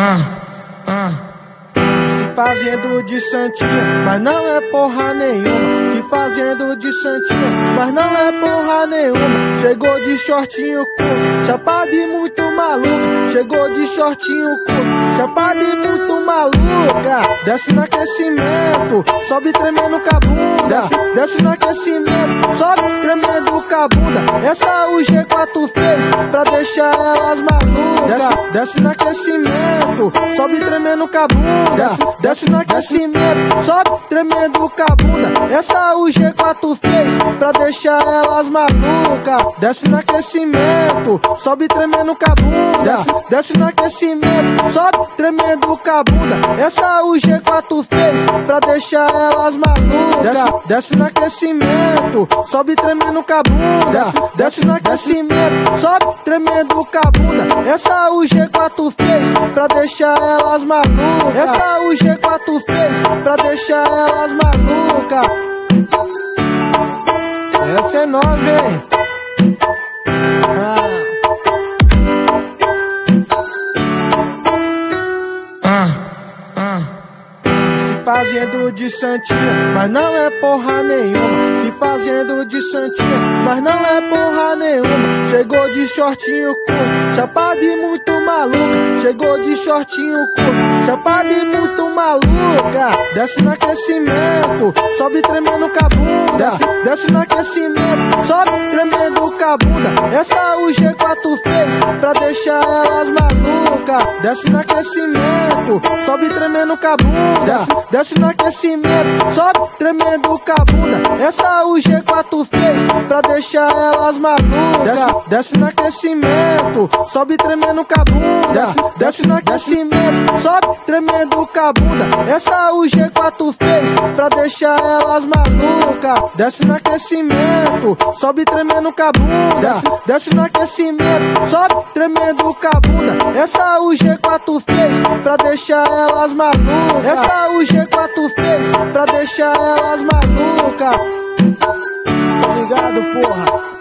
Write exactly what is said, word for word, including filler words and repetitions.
Ah, ah. Se fazendo de santinha, mas não é porra nenhuma. Se fazendo de santinha, mas não é porra nenhuma. Chegou de shortinho curto, chapada e muito maluca. Chegou de shortinho curto, chapada e muito maluca. Desce no aquecimento, sobe tremendo com a bunda. Desce, desce no aquecimento, sobe tremendo com a bunda. Essa o G quatro fez pra deixar elas malucas. Desce, desce no aquecimento, sobe tremendo com a bunda. Desce, desce no aquecimento, sobe tremendo com a bunda. Essa o G quatro fez pra deixar elas malucas. Desce no aquecimento, sobe tremendo com a bunda. Desce, desce no aquecimento, sobe tremendo com a bunda. Essa o G quatro fez pra deixar elas malucas. Desce, desce no aquecimento, sobe tremendo com a bunda. Desce, desce no aquecimento, sobe tremendo com a bunda. Essa o G quatro fez pra deixar elas malucas. Essa o G quatro fez pra deixar elas malucas. Essa é nova, hein? Ah. Ah, ah. Se fazendo de santinha, mas não é porra nenhuma. Se fazendo de santinha, mas não é porra nenhuma. Chegou de shortinho curto, chapada e muito maluca. Chegou de shortinho curto, chapada e muito maluca. Desce no aquecimento, sobe tremendo com a bunda. Desce, desce no aquecimento, sobe tremendo com a bunda. Essa o G quatro fez pra deixar elas malucas. Desce no aquecimento, sobe tremendo com a bunda. Desce, desce no aquecimento, sobe tremendo com a bunda. Essa o G quatro fez pra deixar elas malucas. Desce, desce no aquecimento, sobe tremendo com a bunda. Desce, desce no aquecimento, sobe tremendo com a bunda. Essa o G quatro fez pra deixar elas malucas. Desce no aquecimento, sobe tremendo com a bunda. Desce, desce no aquecimento, sobe tremendo com a bunda. Essa o G quatro fez pra deixar elas malucas. Essa o G quatro fez pra deixar elas malucas. Tá ligado, porra?